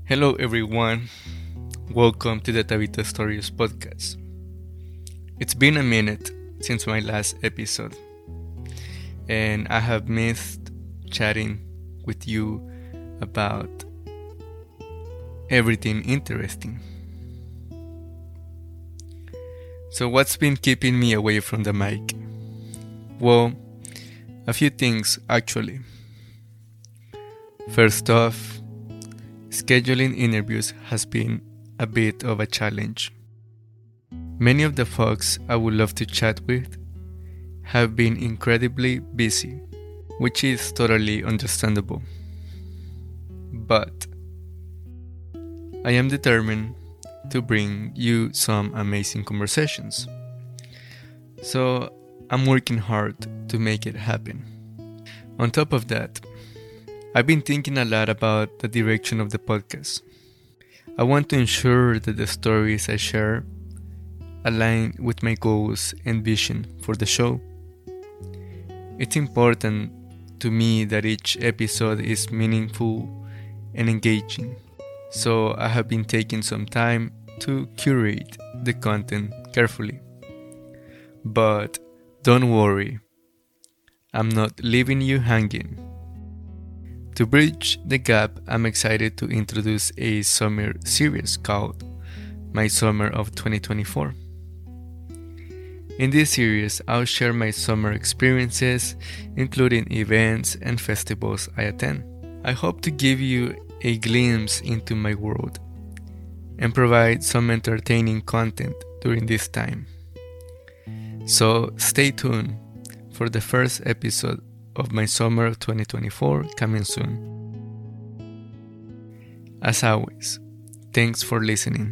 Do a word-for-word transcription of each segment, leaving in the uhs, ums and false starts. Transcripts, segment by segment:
Hello, everyone. Welcome to the Tabita Stories podcast. It's been a minute since my last episode, and I have missed chatting with you about everything interesting. So, what's been keeping me away from the mic? Well, a few things actually. First off, scheduling interviews has been a bit of a challenge. Many of the folks I would love to chat with have been incredibly busy, which is totally understandable. But I am determined to bring you some amazing conversations. So I'm working hard to make it happen. On top of that, I've been thinking a lot about the direction of the podcast. I want to ensure that the stories I share align with my goals and vision for the show. It's important to me that each episode is meaningful and engaging, so I have been taking some time to curate the content carefully. But don't worry, I'm not leaving you hanging. To bridge the gap, I'm excited to introduce a summer series called My Summer of twenty twenty-four. In this series, I'll share my summer experiences, including events and festivals I attend. I hope to give you a glimpse into my world and provide some entertaining content during this time. So stay tuned for the first episode of My Summer of twenty twenty-four coming soon. As always, thanks for listening.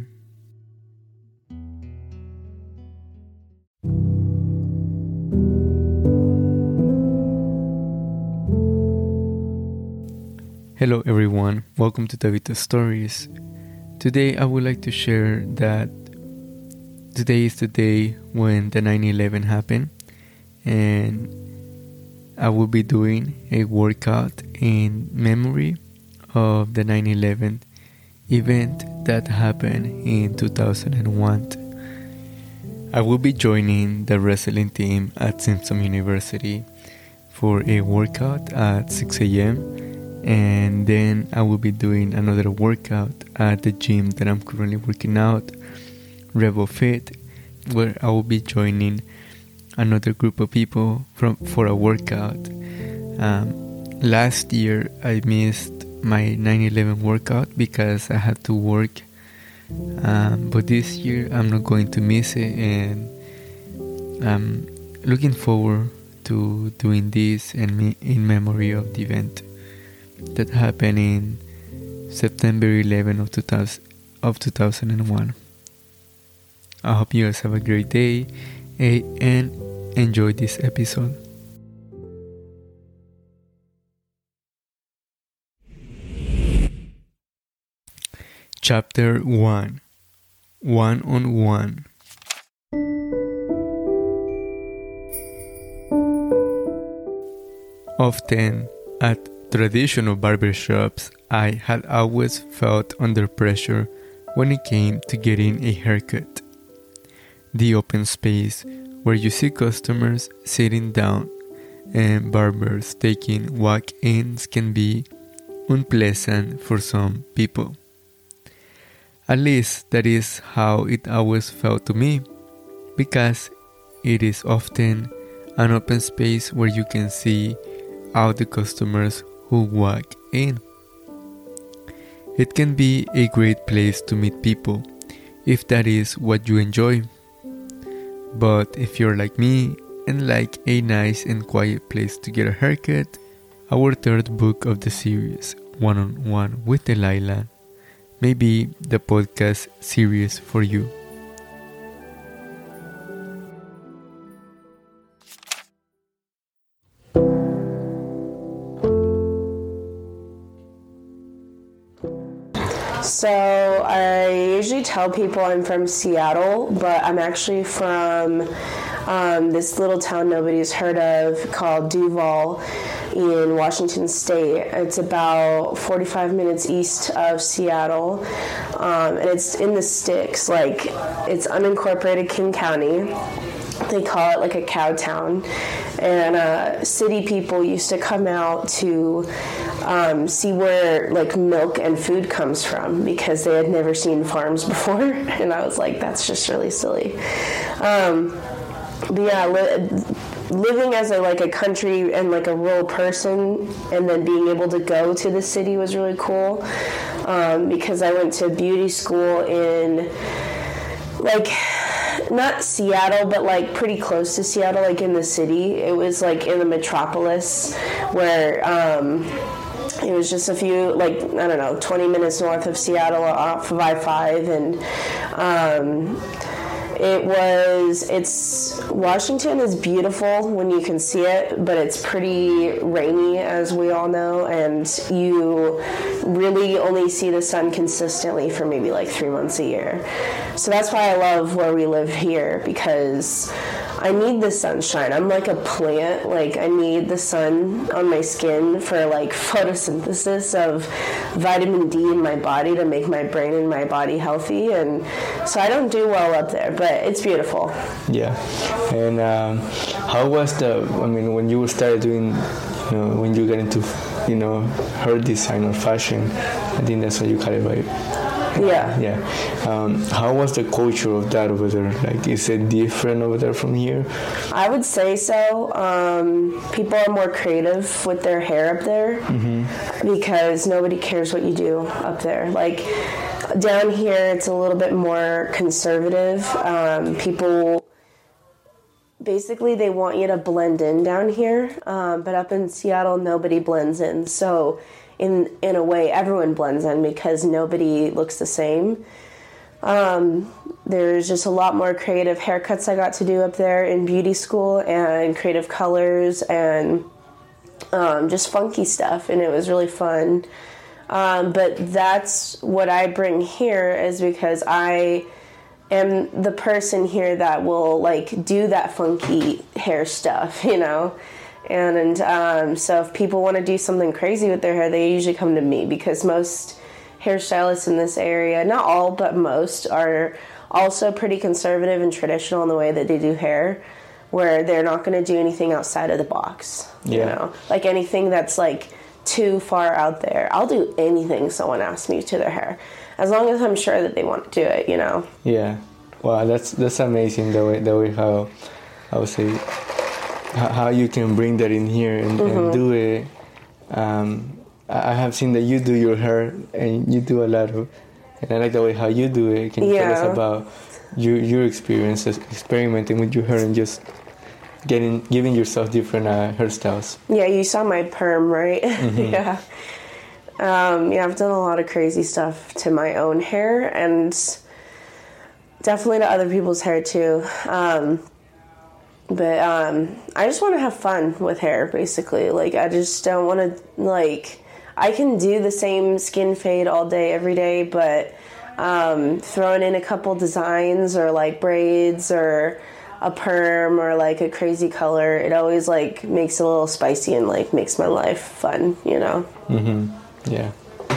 Hello everyone, welcome to Tabita Stories. Today I would like to share that today is the day when the nine eleven happened, and I will be doing a workout in memory of the nine eleven event that happened in two thousand one. I will be joining the wrestling team at Simpson University for a workout at six a.m. and then I will be doing another workout at the gym that I'm currently working out, Rebel Fit, where I will be joining another group of people from for a workout. Um, last year I missed my nine eleven workout because I had to work, um, but this year I'm not going to miss it, and I'm looking forward to doing this and me in memory of the event that happened in September eleventh of two thousand of two thousand one. I hope you guys have a great day and enjoy this episode. Chapter one. One on One. Often at traditional barbershops, I had always felt under pressure when it came to getting a haircut. The open space where you see customers sitting down and barbers taking walk-ins can be unpleasant for some people. At least that is how it always felt to me, because it is often an open space where you can see all the customers who walk in. It can be a great place to meet people if that is what you enjoy. But if you're like me and like a nice and quiet place to get a haircut, our third book of the series, One on One with Delilah, may be the podcast series for you. So I usually tell people I'm from Seattle, but I'm actually from um, this little town nobody's heard of called Duval in Washington State. It's about forty-five minutes east of Seattle, um, and it's in the sticks. Like, it's unincorporated King County. They call it like a cow town, and uh, city people used to come out to um, see where like milk and food comes from because they had never seen farms before, and I was like, that's just really silly. Um, but yeah, li- living as a like a country and like a rural person, and then being able to go to the city was really cool, um, because I went to beauty school in like. Not Seattle, but like pretty close to Seattle, like in the city. It was like in the metropolis where um, it was just a few, like, I don't know, twenty minutes north of Seattle off of I five. And um, it was, it's, Washington is beautiful when you can see it, but it's pretty rainy, as we all know, and you really only see the sun consistently for maybe like three months a year. So that's why I love where we live here, because I need the sunshine. I'm like a plant. Like, I need the sun on my skin for like photosynthesis of vitamin D in my body to make my brain and my body healthy. And so I don't do well up there, but it's beautiful. Yeah. And um, how was the, I mean, when you started doing, you know, when you got into, you know, hair design or fashion, I think that's what you call it, right? Yeah. Yeah. Um, how was the culture of that over there? Like, is it different over there from here? I would say so. Um, people are more creative with their hair up there, mm-hmm. because nobody cares what you do up there. Like, down here, it's a little bit more conservative. Um, people, basically, they want you to blend in down here, um, but up in Seattle, nobody blends in. So in in a way, everyone blends in because nobody looks the same. Um, there's just a lot more creative haircuts I got to do up there in beauty school, and creative colors, and um, just funky stuff, and it was really fun. Um, but that's what I bring here, is because I am the person here that will like do that funky hair stuff, you know. And um, so if people want to do something crazy with their hair, they usually come to me, because most hairstylists in this area, not all, but most, are also pretty conservative and traditional in the way that they do hair, where they're not going to do anything outside of the box. Yeah. You know, like anything that's like too far out there. I'll do anything someone asks me to their hair, as long as I'm sure that they want to do it, you know. Yeah. Wow, that's that's amazing, the way the way how I would say how you can bring that in here and, mm-hmm. and do it. Um, I have seen that you do your hair, and you do a lot of, and I like the way how you do it. Can you yeah. tell us about your your experiences experimenting with your hair and just getting giving yourself different uh, hairstyles? Yeah, you saw my perm, right? Mm-hmm. yeah. Um, yeah, I've done a lot of crazy stuff to my own hair, and definitely to other people's hair too. Um, But um, I just want to have fun with hair, basically. Like, I just don't want to, like, I can do the same skin fade all day, every day, but um, throwing in a couple designs or, like, braids or a perm or, like, a crazy color, it always, like, makes it a little spicy and, like, makes my life fun, you know? Mm-hmm. Yeah.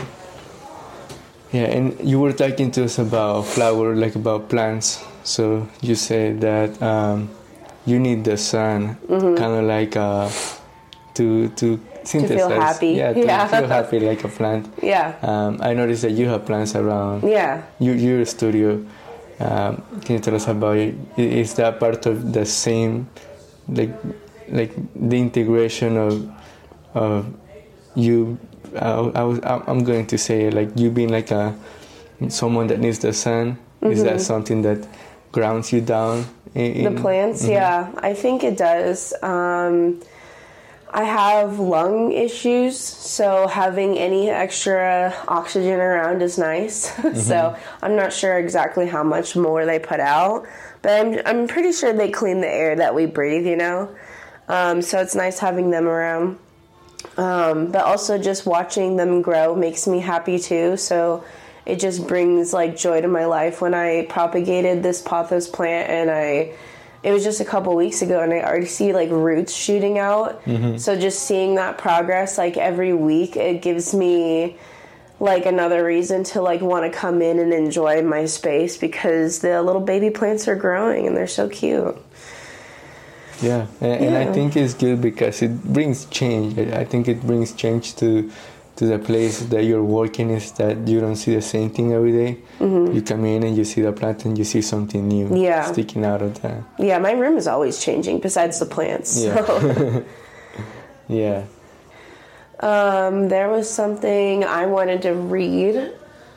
Yeah, and you were talking to us about flower, like, about plants. So you said that Um, you need the sun, mm-hmm. kind of like uh, to to synthesize. To feel happy. Yeah, to yeah. feel happy like a plant. Yeah. Um, I noticed that you have plants around. Yeah. Your your studio. Um, can you tell us about it? Is that part of the same, like, like the integration of of you? Uh, I was I'm going to say like you being like a someone that needs the sun. Mm-hmm. Is that something that grounds you down? In, the plants, mm-hmm. yeah, I think it does. Um, I have lung issues, so having any extra oxygen around is nice. Mm-hmm. So I'm not sure exactly how much more they put out, but I'm I'm pretty sure they clean the air that we breathe, you know. Um, so it's nice having them around. Um, but also just watching them grow makes me happy too. So it just brings like joy to my life. When I propagated this pothos plant, and I it was just a couple weeks ago, and I already see like roots shooting out. Mm-hmm. So just seeing that progress like every week, it gives me like another reason to like want to come in and enjoy my space, because the little baby plants are growing and they're so cute. Yeah, and, and yeah. I think it's good because it brings change. I think it brings change to to the place that you're working, is that you don't see the same thing every day. Mm-hmm. You come in and you see the plant and you see something new yeah. sticking out of that. Yeah, my room is always changing besides the plants. Yeah. So. yeah. Um, there was something I wanted to read,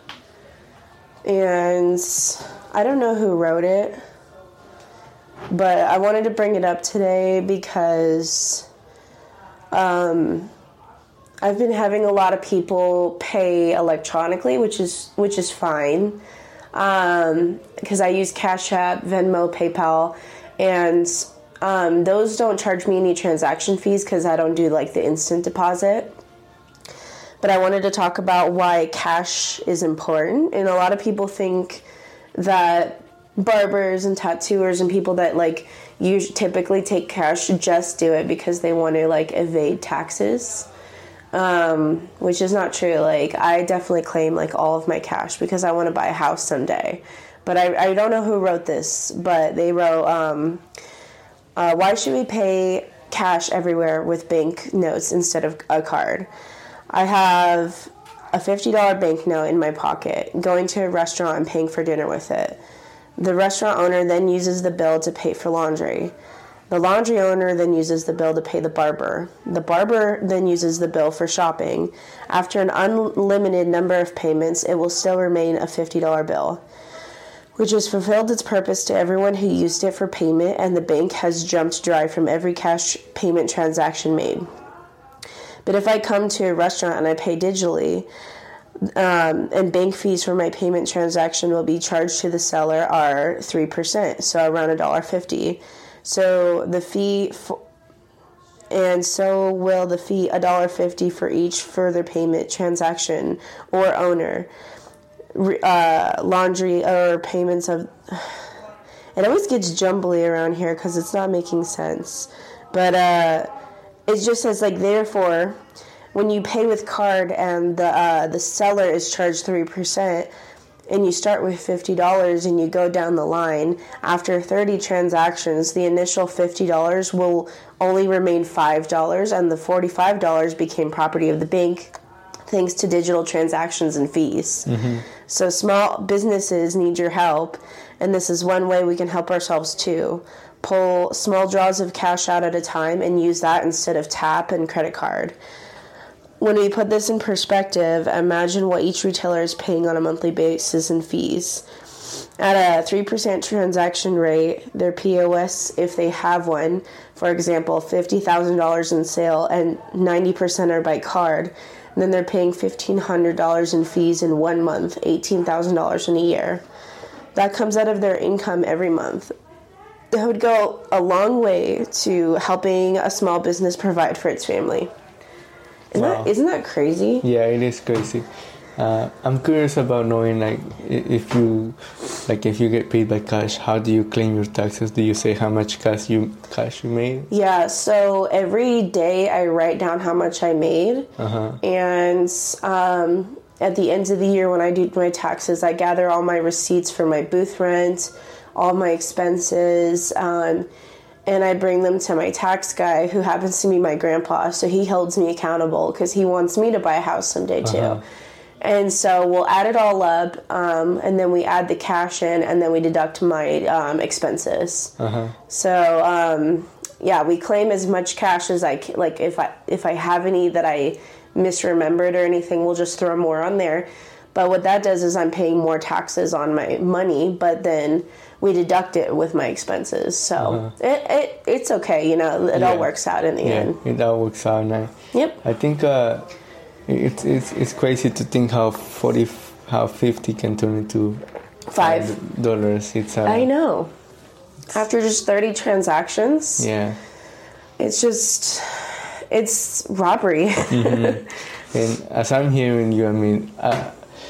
and I don't know who wrote it, but I wanted to bring it up today because um, I've been having a lot of people pay electronically, which is which is fine, um, because I use Cash App, Venmo, PayPal, and um, those don't charge me any transaction fees because I don't do like the instant deposit. But I wanted to talk about why cash is important, and a lot of people think that barbers and tattooers and people that like usually typically take cash just do it because they want to like evade taxes, um, which is not true. Like I definitely claim like all of my cash because I want to buy a house someday. But I, I don't know who wrote this, but they wrote, um, uh, why should we pay cash everywhere with bank notes instead of a card? I have a fifty dollars banknote in my pocket, going to a restaurant and paying for dinner with it. The restaurant owner then uses the bill to pay for laundry. The laundry owner then uses the bill to pay the barber. The barber then uses the bill for shopping. After an unlimited number of payments, it will still remain a fifty dollars bill, which has fulfilled its purpose to everyone who used it for payment, and the bank has jumped dry from every cash payment transaction made. But if I come to a restaurant and I pay digitally, um, and bank fees for my payment transaction will be charged to the seller are three percent, so around one dollar fifty. So the fee, f- and so will the fee one dollar fifty for each further payment transaction or owner. Uh, laundry or payments of... It always gets jumbly around here because it's not making sense. But, uh... it just says, like, therefore, when you pay with card and the uh, the seller is charged three percent, and you start with fifty dollars and you go down the line, after thirty transactions, the initial fifty dollars will only remain five dollars, and the forty-five dollars became property of the bank thanks to digital transactions and fees. Mm-hmm. So small businesses need your help, and this is one way we can help ourselves too. Pull small draws of cash out at a time and use that instead of tap and credit card. When we put this in perspective, imagine what each retailer is paying on a monthly basis in fees. At a three percent transaction rate, their P O S, if they have one, for example, fifty thousand dollars in sale and ninety percent are by card, and then they're paying fifteen hundred dollars in fees in one month, eighteen thousand dollars in a year. That comes out of their income every month. That would go a long way to helping a small business provide for its family. Isn't, wow. that, isn't that crazy? Yeah, it is crazy. Uh, I'm curious about knowing, like, if you, like, if you get paid by cash, how do you claim your taxes? Do you say how much cash you cash you made? Yeah, so every day I write down how much I made, uh-huh. and um, at the end of the year when I do my taxes, I gather all my receipts for my booth rent, all my expenses, um, and I bring them to my tax guy, who happens to be my grandpa, so he holds me accountable because he wants me to buy a house someday too. Uh-huh. And so we'll add it all up, um, and then we add the cash in, and then we deduct my um, expenses. Uh-huh. So um, yeah, we claim as much cash as I can. Like if I if I have any that I misremembered or anything, we'll just throw more on there. But what that does is I'm paying more taxes on my money, but then we deduct it with my expenses. So uh-huh. it, it it's okay, you know, it yeah. all works out in the yeah, end. It all works out now. Yep. I think uh, it's it's it's crazy to think how forty how fifty can turn into five dollars. It's uh, I know. After just thirty transactions. Yeah. It's just it's robbery. Mm-hmm. And as I'm hearing you, I mean, uh,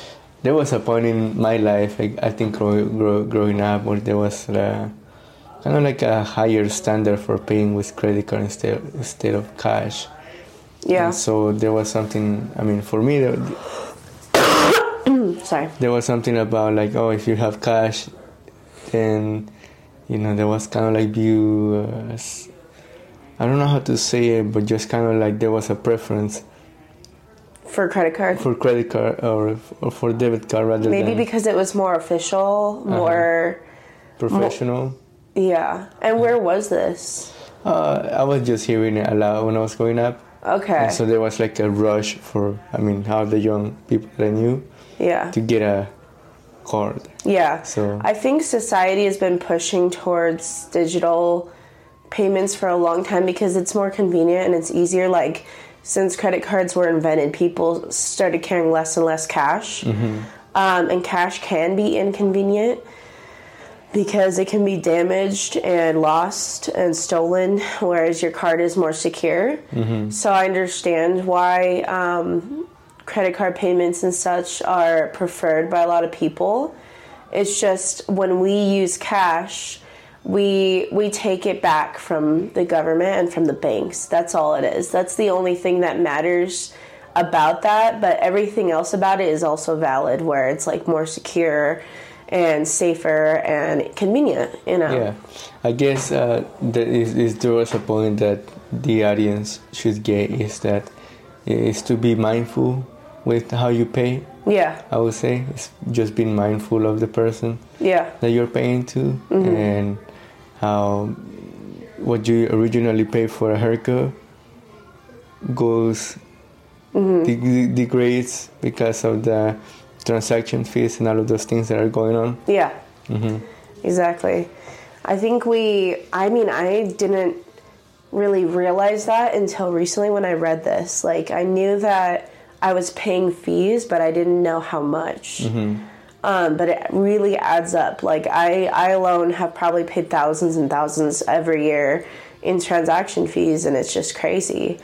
there was a point in my life, I, I think, grow, grow, growing up, where there was uh, kind of like a higher standard for paying with credit card instead instead of cash. Yeah. And so there was something. I mean, for me, there, sorry. There was something about like, oh, if you have cash, then you know there was kind of like view. Uh, I don't know how to say it, but just kind of like there was a preference for credit card. For credit card or, or for debit card rather Maybe than... Maybe because it was more official, more... Uh-huh. Professional. More, yeah. And where was this? Uh, I was just hearing it a lot when I was growing up. Okay. And so there was like a rush for, I mean, how the young people that I knew yeah. to get a card. Yeah. So I think society has been pushing towards digital payments for a long time because it's more convenient and it's easier. Like, since credit cards were invented, people started carrying less and less cash. Mm-hmm. Um, and cash can be inconvenient because it can be damaged and lost and stolen, whereas your card is more secure. Mm-hmm. So I understand why um, credit card payments and such are preferred by a lot of people. It's just when we use cash, we we take it back from the government and from the banks. That's all it is. That's the only thing that matters about that, but everything else about it is also valid, where it's like more secure and safer and convenient, you know. Yeah, I guess uh, that is, is there was a point that the audience should get is that is to be mindful with how you pay. Yeah, I would say it's just being mindful of the person. Yeah, that you're paying to, mm-hmm. and how what you originally paid for a haircut goes mm-hmm. de- degrades because of the transaction fees and all of those things that are going on. Yeah, mm-hmm. exactly. I think we, I mean, I didn't really realize that until recently when I read this. Like, I knew that I was paying fees, but I didn't know how much. Mm-hmm. Um, but it really adds up. Like, I, I alone have probably paid thousands and thousands every year in transaction fees, and it's just crazy.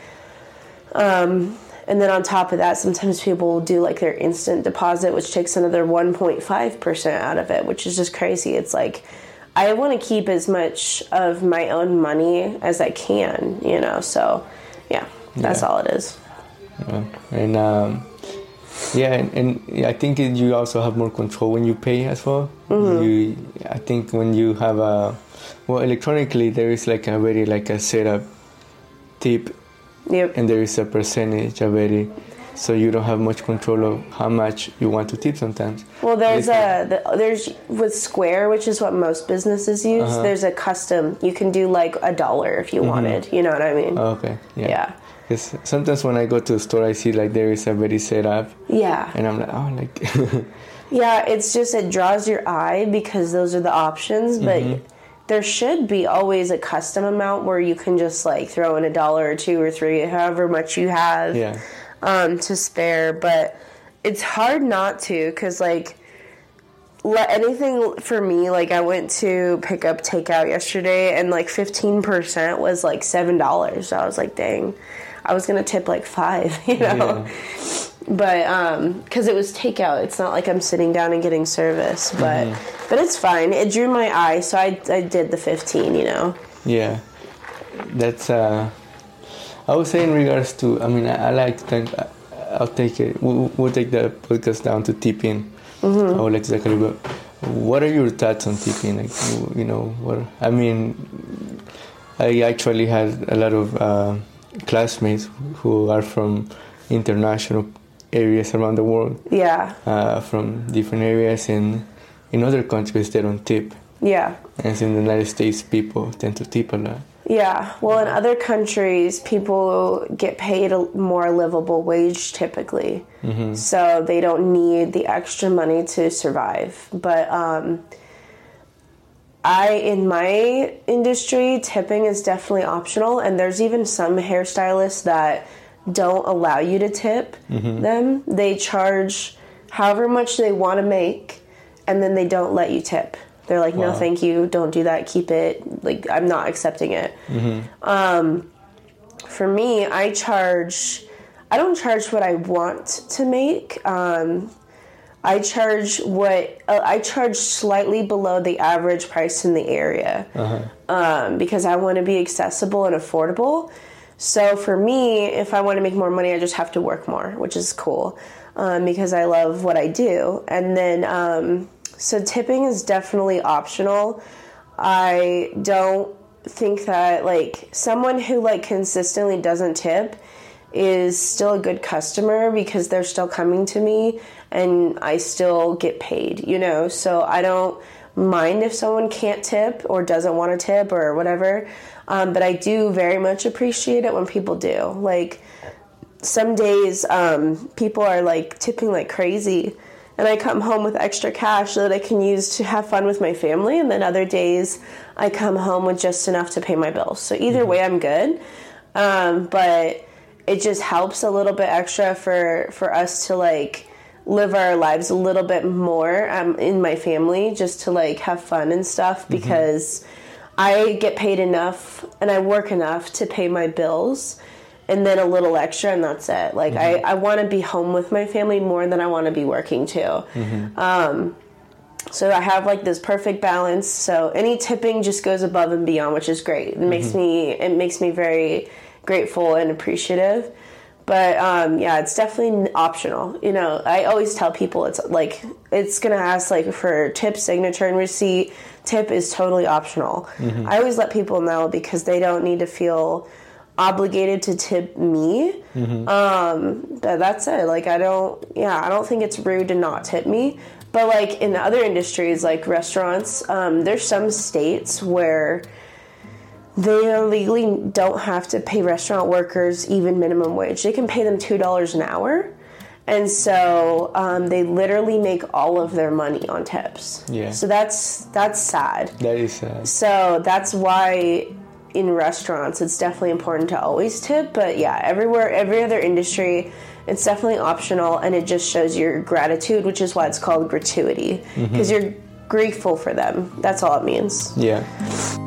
Um... And then on top of that, sometimes people will do like their instant deposit, which takes another one point five percent out of it, which is just crazy. It's like, I want to keep as much of my own money as I can, you know? So, yeah, that's yeah. all it is. Yeah. And, um, yeah, and, and I think you also have more control when you pay as well. Mm-hmm. You, I think when you have a, well, electronically, there is like a very, like a setup tip. Yep. And there is a percentage already, so you don't have much control of how much you want to tip sometimes. Well, there's a the, there's with Square, which is what most businesses use. Uh-huh. There's a custom. You can do like a dollar if you mm-hmm. wanted. You know what I mean? Oh, okay. Yeah. Yeah. Because sometimes when I go to a store, I see like there is already set up. Yeah. And I'm like, oh, like. Yeah, it's just it draws your eye because those are the options, but. Mm-hmm. There should be always a custom amount where you can just like throw in a dollar or two or three, however much you have yeah. um, to spare. But it's hard not to, because like let anything for me, like I went to pick up takeout yesterday and like fifteen percent was like seven dollars. So I was like, dang, I was going to tip like five, you know. Yeah. But um, because it was takeout, it's not like I'm sitting down and getting service. But mm-hmm. but it's fine. It drew my eye, so I I did the fifteen. You know. Yeah, that's. Uh, I would say in regards to. I mean, I, I like. To, I'll take it. We'll, we'll take the podcast down to tipping. Mm-hmm. I would like to talk a little bit. What are your thoughts on tipping? Like, you know, what I mean. I actually had a lot of uh, classmates who are from international areas around the world. Yeah. Uh, from different areas, and in other countries they don't tip. Yeah. And so in the United States, people tend to tip a lot. Yeah. Well, in other countries, people get paid a more livable wage typically. Mm-hmm. So they don't need the extra money to survive. But um, I, in my industry, tipping is definitely optional. And there's even some hairstylists that don't allow you to tip mm-hmm. them. They charge however much they want to make, and then they don't let you tip. They're like, wow. No, thank you. Don't do that. Keep it. Like, I'm not accepting it. Mm-hmm. Um, for me, I charge, I don't charge what I want to make. Um, I charge what uh, I charge slightly below the average price in the area, uh-huh. um, because I want to be accessible and affordable. So for me, if I want to make more money, I just have to work more, which is cool, um, because I love what I do. And then, um, so tipping is definitely optional. I don't think that, like, someone who, like, consistently doesn't tip is still a good customer because they're still coming to me and I still get paid, you know? So I don't mind if someone can't tip or doesn't want to tip or whatever. Um, but I do very much appreciate it when people do. Like, some days um, people are, like, tipping like crazy, and I come home with extra cash so that I can use to have fun with my family, and then other days I come home with just enough to pay my bills. So either way, I'm good. Um, but it just helps a little bit extra for, for us to, like, live our lives a little bit more um, in my family, just to, like, have fun and stuff, because mm-hmm. I get paid enough and I work enough to pay my bills, and then a little extra, and that's it. Like, mm-hmm. I, I want to be home with my family more than I want to be working too. Mm-hmm. Um, so I have, like, this perfect balance. So any tipping just goes above and beyond, which is great. It mm-hmm. makes me, it makes me very grateful and appreciative. But, um, yeah, it's definitely optional. You know, I always tell people it's, like, it's going to ask, like, for tip, signature, and receipt. Tip is totally optional. Mm-hmm. I always let people know because they don't need to feel obligated to tip me. Mm-hmm. Um, but that's it. Like, I don't, yeah, I don't think it's rude to not tip me. But, like, in other industries, like restaurants, um, there's some states where they legally don't have to pay restaurant workers even minimum wage. They can pay them two dollars an hour. And so um, they literally make all of their money on tips. Yeah. So that's that's sad. That is sad. So that's why in restaurants it's definitely important to always tip. But yeah, everywhere, every other industry, it's definitely optional, and it just shows your gratitude, which is why it's called gratuity, because mm-hmm. you're grateful for them. That's all it means. Yeah.